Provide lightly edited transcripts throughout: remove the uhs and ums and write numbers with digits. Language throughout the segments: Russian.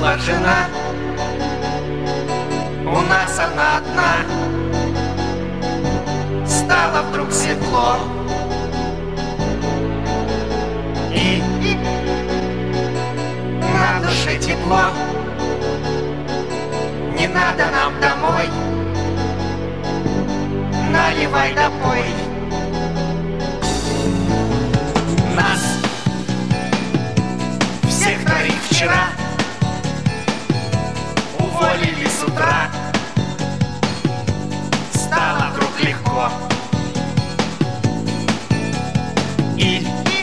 была жена, у нас она одна. Стало вдруг светло, и на душе тепло. Не надо нам домой, наливай да пой. Нас всех троих вчера уволили с утра. Стало вдруг легко, и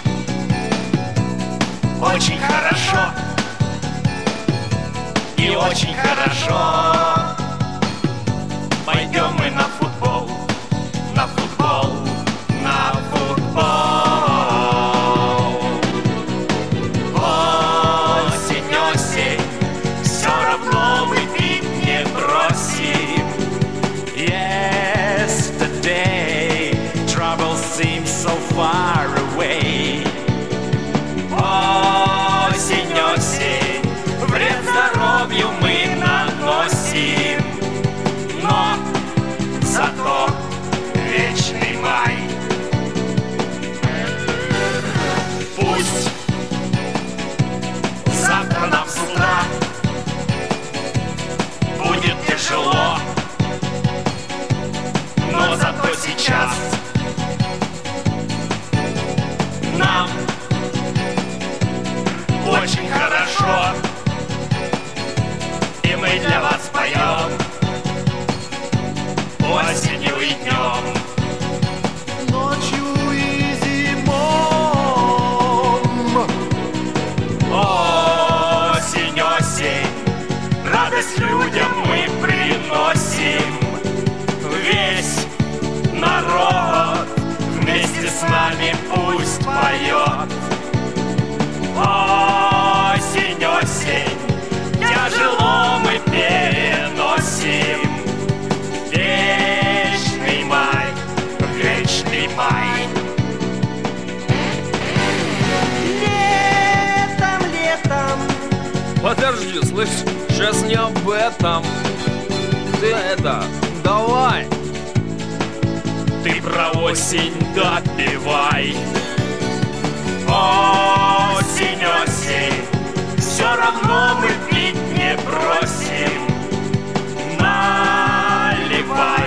очень хорошо, и очень хорошо. Пойдем мы на футбол, на футбол, на футбол. Осень, осень, все равно мы пить не бросим. Yesterday, trouble seems so far away. Осень, осень, вред здоровью мы наносим, но зато вечный май. Пусть завтра нам с утра будет тяжело, но зато сейчас нам очень хорошо, и мы для вас поем осенью и днем, Ночью и зимой. осень, осень, радость людям мы приносим. Весь народ вместе с нами пусть поет. Осень, осень, тяжело мы переносим. Вечный май, вечный май. Летом, летом. Подожди, слышь, сейчас не об этом. Ты это, давай. Ты про осень допивай. Осень, осень, все равно мы пить не бросим. Наливай